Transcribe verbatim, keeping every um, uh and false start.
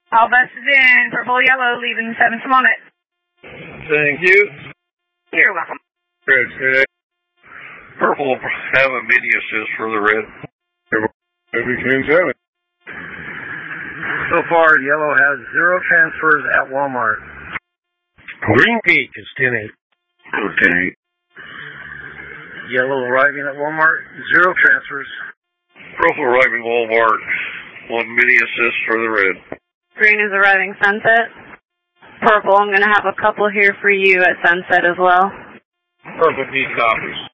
All buses in, purple, yellow, leaving seven Simonet. Thank you. You're welcome. Red, red. Purple, have a mini assist for the red. Maybe ten seven. So far, yellow has zero transfers at Walmart. Green Peak is ten eight. ten eight. Yellow arriving at Walmart, zero transfers. Purple arriving Walmart, one mini assist for the red. Green is arriving Sunset. Purple, I'm going to have a couple here for you at Sunset as well. Purple P copies.